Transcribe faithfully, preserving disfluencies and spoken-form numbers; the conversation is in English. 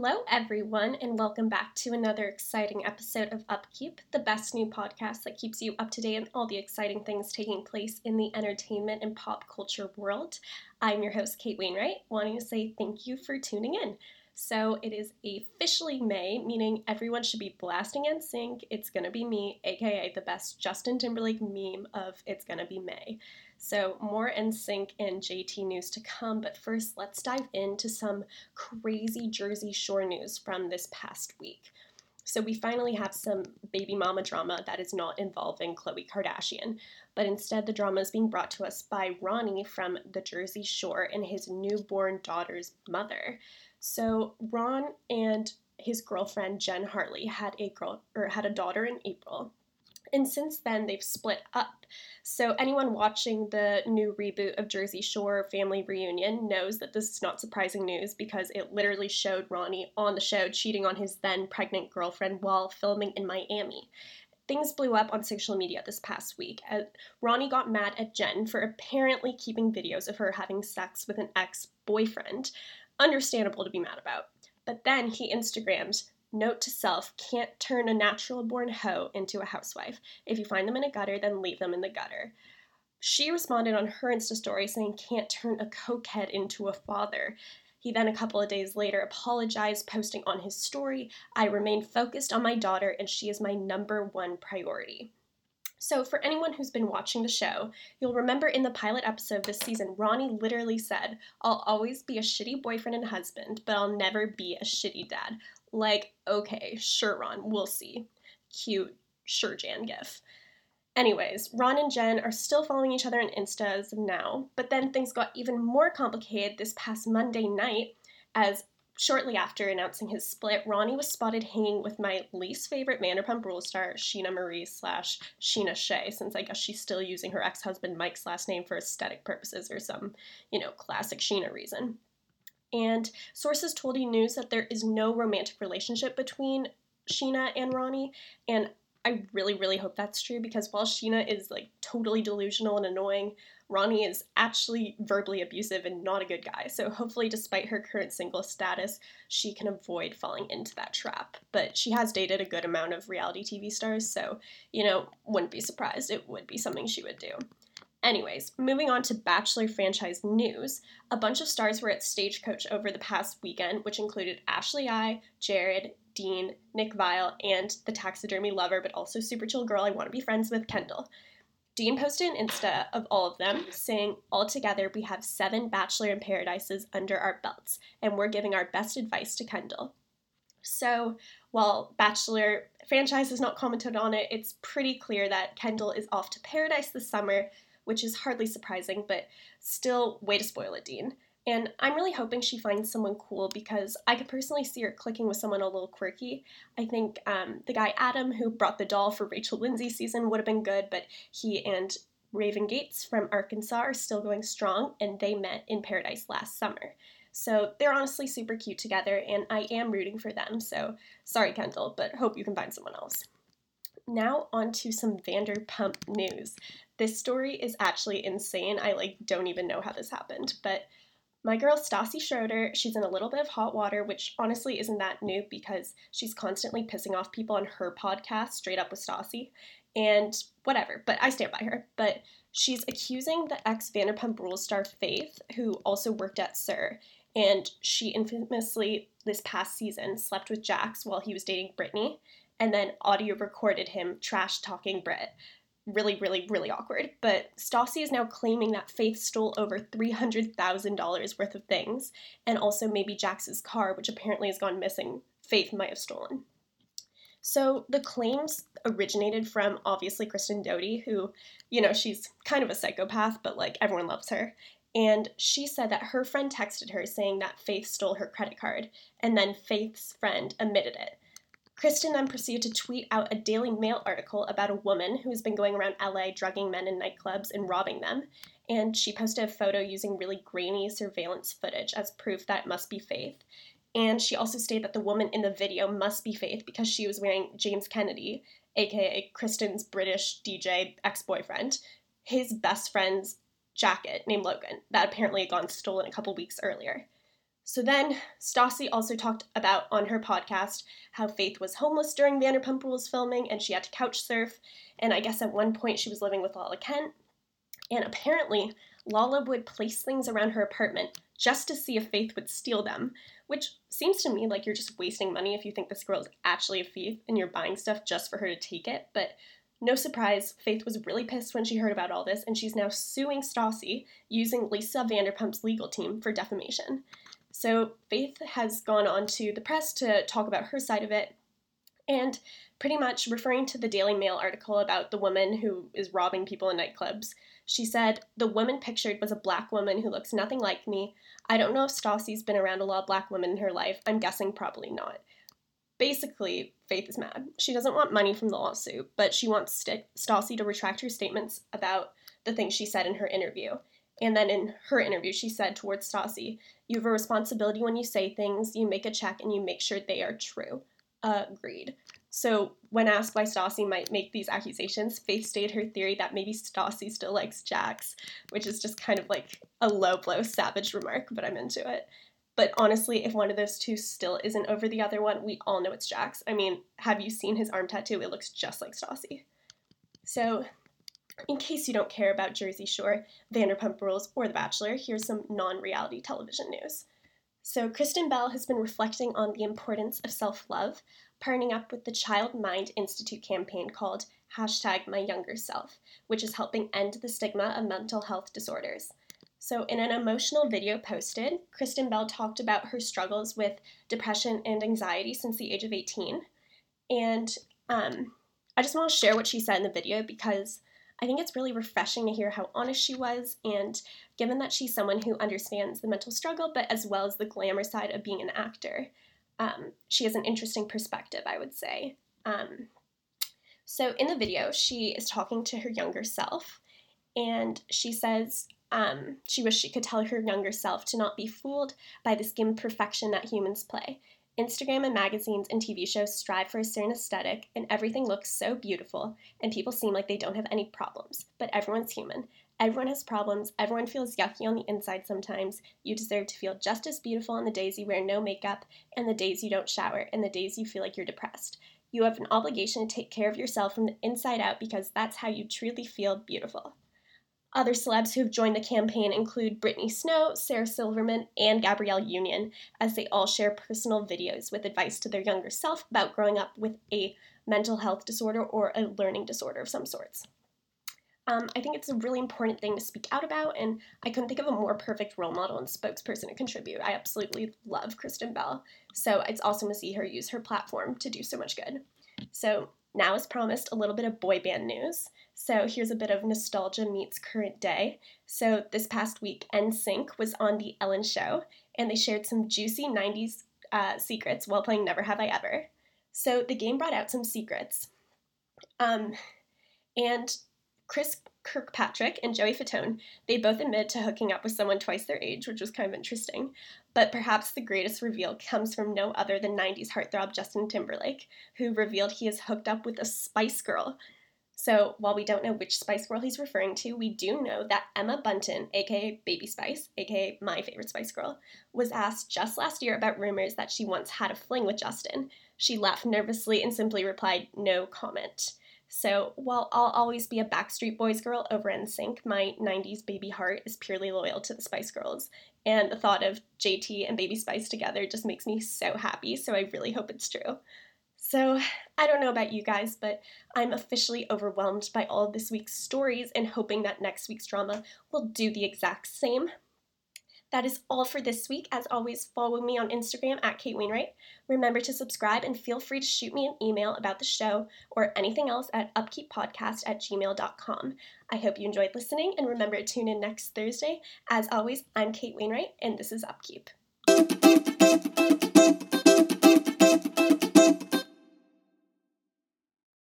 Hello, everyone, and welcome back to another exciting episode of Upkeep, the best new podcast that keeps you up to date on all the exciting things taking place in the entertainment and pop culture world. I'm your host, Kate Wainwright, wanting to say thank you for tuning in. So it is officially May, meaning everyone should be blasting N Sync. It's gonna be me, aka the best Justin Timberlake meme of It's Gonna Be May. So more N Sync and J T news to come, but first let's dive into some crazy Jersey Shore news from this past week. So we finally have some baby mama drama that is not involving Khloe Kardashian, but instead the drama is being brought to us by Ronnie from the Jersey Shore and his newborn daughter's mother. So Ron and his girlfriend Jen Hartley had a girl or had a daughter in April. And since then, they've split up. So anyone watching the new reboot of Jersey Shore Family Reunion knows that this is not surprising news because it literally showed Ronnie on the show cheating on his then pregnant girlfriend while filming in Miami. Things blew up on social media this past week. As Ronnie got mad at Jen for apparently keeping videos of her having sex with an ex-boyfriend. Understandable to be mad about. But then he Instagrammed, "Note to self, can't turn a natural-born hoe into a housewife. If you find them in a gutter, then leave them in the gutter." She responded on her Insta story saying, "Can't turn a cokehead into a father." He then, a couple of days later, apologized, posting on his story, "I remain focused on my daughter, and she is my number one priority." So for anyone who's been watching the show, you'll remember in the pilot episode this season, Ronnie literally said, "I'll always be a shitty boyfriend and husband, but I'll never be a shitty dad." Like, okay, sure, Ron, we'll see. Cute, sure, Jan gif. Anyways, Ron and Jen are still following each other on Insta as of now, but then things got even more complicated this past Monday night as shortly after announcing his split, Ronnie was spotted hanging with my least favorite Vanderpump Rules star, Sheena Marie slash Sheena Shea, since I guess she's still using her ex-husband Mike's last name for aesthetic purposes or some, you know, classic Sheena reason. And sources told E! News that there is no romantic relationship between Sheena and Ronnie, and I really, really hope that's true because while Sheena is like totally delusional and annoying, Ronnie is actually verbally abusive and not a good guy. So hopefully, despite her current single status, she can avoid falling into that trap. But she has dated a good amount of reality T V stars, so, you know, wouldn't be surprised. It would be something she would do. Anyways, moving on to Bachelor franchise news, a bunch of stars were at Stagecoach over the past weekend, which included Ashley I, Jared, Dean, Nick Viall, and the taxidermy lover but also super chill girl I want to be friends with, Kendall. Dean posted an Insta of all of them, saying, "Altogether, we have seven Bachelor in Paradises under our belts, and we're giving our best advice to Kendall." So, while Bachelor franchise has not commented on it, it's pretty clear that Kendall is off to Paradise this summer, which is hardly surprising, but still, way to spoil it, Dean. And I'm really hoping she finds someone cool because I could personally see her clicking with someone a little quirky. I think um, the guy Adam, who brought the doll for Rachel Lindsay's season, would have been good, but he and Raven Gates from Arkansas are still going strong, and they met in Paradise last summer. So they're honestly super cute together, and I am rooting for them. So sorry, Kendall, but hope you can find someone else. Now on to some Vanderpump news. This story is actually insane. I like don't even know how this happened, but my girl Stassi Schroeder, she's in a little bit of hot water, which honestly isn't that new because she's constantly pissing off people on her podcast, Straight Up with Stassi, and whatever, but I stand by her. But she's accusing the ex-Vanderpump Rules star Faith, who also worked at S U R, and she infamously, this past season, slept with Jax while he was dating Brittany, and then audio recorded him trash-talking Britt. Really, really, really awkward. But Stassi is now claiming that Faith stole over three hundred thousand dollars worth of things, and also maybe Jax's car, which apparently has gone missing, Faith might have stolen. So the claims originated from, obviously, Kristen Doute, who, you know, she's kind of a psychopath, but, like, everyone loves her. And she said that her friend texted her saying that Faith stole her credit card, and then Faith's friend admitted it. Kristen then proceeded to tweet out a Daily Mail article about a woman who's been going around L A drugging men in nightclubs and robbing them, and she posted a photo using really grainy surveillance footage as proof that it must be Faith. And she also stated that the woman in the video must be Faith because she was wearing James Kennedy, aka Kristen's British D J ex-boyfriend, his best friend's jacket named Logan that apparently had gone stolen a couple weeks earlier. So then Stassi also talked about on her podcast how Faith was homeless during Vanderpump Rules filming and she had to couch surf. And I guess at one point she was living with Lala Kent. And apparently Lala would place things around her apartment just to see if Faith would steal them, which seems to me like you're just wasting money if you think this girl is actually a thief and you're buying stuff just for her to take it. But no surprise, Faith was really pissed when she heard about all this, and she's now suing Stassi using Lisa Vanderpump's legal team for defamation. So Faith has gone on to the press to talk about her side of it, and pretty much referring to the Daily Mail article about the woman who is robbing people in nightclubs, she said, "The woman pictured was a black woman who looks nothing like me. I don't know if Stassi's been around a lot of black women in her life. I'm guessing probably not." Basically, Faith is mad. She doesn't want money from the lawsuit, but she wants St- Stassi to retract her statements about the things she said in her interview. And then in her interview, she said towards Stassi, "You have a responsibility when you say things, you make a check, and you make sure they are true." Uh, agreed. So when asked why Stassi might make these accusations, Faith stated her theory that maybe Stassi still likes Jax, which is just kind of like a low blow, savage remark, but I'm into it. But honestly, if one of those two still isn't over the other one, we all know it's Jax. I mean, have you seen his arm tattoo? It looks just like Stassi. So, in case you don't care about Jersey Shore, Vanderpump Rules, or The Bachelor, here's some non-reality television news. So Kristen Bell has been reflecting on the importance of self-love, partnering up with the Child Mind Institute campaign called hashtag My Younger Self, which is helping end the stigma of mental health disorders. So in an emotional video posted, Kristen Bell talked about her struggles with depression and anxiety since the age of eighteen. And um, I just want to share what she said in the video because I think it's really refreshing to hear how honest she was, and given that she's someone who understands the mental struggle, but as well as the glamour side of being an actor, um, she has an interesting perspective, I would say. Um, so in the video, she is talking to her younger self, and she says um, she wished she could tell her younger self to not be fooled by the skimmed perfection that humans play. Instagram and magazines and T V shows strive for a certain aesthetic, and everything looks so beautiful, and people seem like they don't have any problems. But everyone's human. Everyone has problems. Everyone feels yucky on the inside sometimes. You deserve to feel just as beautiful on the days you wear no makeup, and the days you don't shower, and the days you feel like you're depressed. You have an obligation to take care of yourself from the inside out because that's how you truly feel beautiful. Other celebs who have joined the campaign include Brittany Snow, Sarah Silverman, and Gabrielle Union, as they all share personal videos with advice to their younger self about growing up with a mental health disorder or a learning disorder of some sorts. Um, I think it's a really important thing to speak out about, and I couldn't think of a more perfect role model and spokesperson to contribute. I absolutely love Kristen Bell, so it's awesome to see her use her platform to do so much good. So now, as promised, a little bit of boy band news. So here's a bit of nostalgia meets current day. So this past week, N Sync was on The Ellen Show, and they shared some juicy nineties uh, secrets while playing Never Have I Ever. So the game brought out some secrets. Um, and Chris Kirkpatrick and Joey Fatone, they both admitted to hooking up with someone twice their age, which was kind of interesting. But perhaps the greatest reveal comes from no other than nineties heartthrob Justin Timberlake, who revealed he is hooked up with a Spice Girl. So while we don't know which Spice Girl he's referring to, we do know that Emma Bunton, aka Baby Spice, aka my favorite Spice Girl, was asked just last year about rumors that she once had a fling with Justin. She laughed nervously and simply replied, "No comment." So while I'll always be a Backstreet Boys girl over N Sync, my nineties baby heart is purely loyal to the Spice Girls, and the thought of J T and Baby Spice together just makes me so happy, so I really hope it's true. So, I don't know about you guys, but I'm officially overwhelmed by all of this week's stories and hoping that next week's drama will do the exact same. That is all for this week. As always, follow me on Instagram at Kate Wainwright. Remember to subscribe and feel free to shoot me an email about the show or anything else at upkeeppodcast at gmail dot com. I hope you enjoyed listening, and remember to tune in next Thursday. As always, I'm Kate Wainwright, and this is Upkeep.